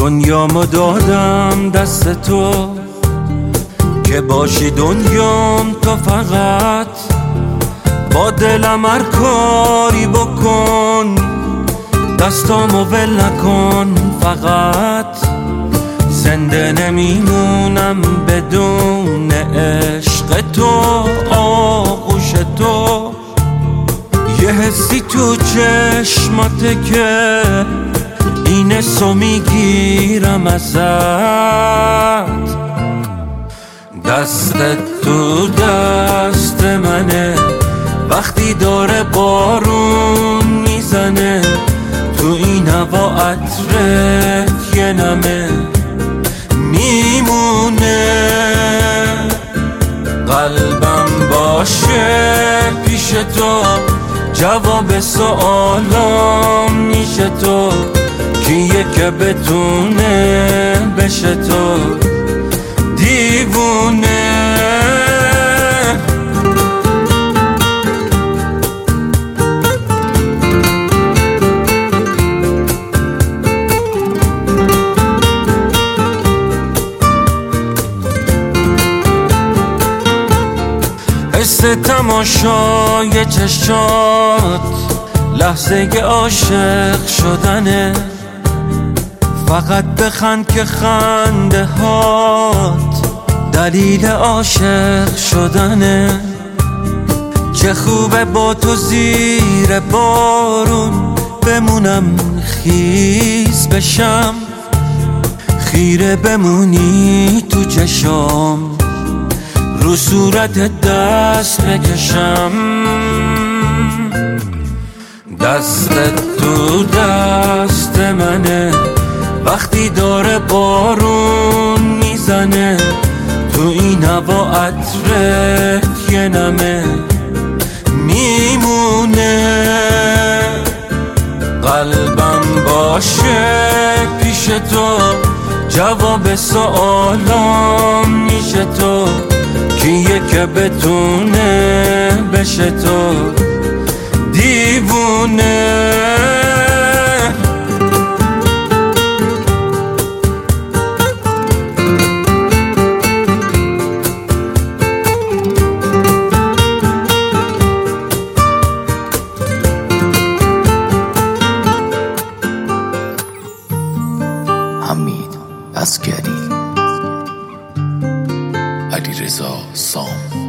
دنیامو دادم دست تو که باشی دنیام تو، فقط با دلم هر کاری بکن، دستامو ول نکن. فقط زنده نمیمونم بدون عشق تو، آغوش تو. یه حسی تو چشماته که این حسو میگیرم ازت. دستت تو دست منه وقتی داره بارون میزنه، تو این هوا عطرت یه نمه میمونه. قلبم باشه پیش تو، جواب سوالام میشه تو، کیه که بتونه بشه تو دیوونه. حس تماشای چشات لحظه عاشق شدنه، فقط بخند که خنده هات دلیل عاشق شدنه. چه خوبه با تو زیر بارون بمونم، خیز بشم، خیره بمونی تو چشام، رو صورت دست بکشم. دستت تو دست منه وقتی داره بارون میزنه، تو این هوا عطرت یه نمه میمونه. قلبم باشه پیش تو، جواب سوالام میشه تو، کیه که بتونه بشه تو دیوونه. حمید عسگری، علیرضا سام.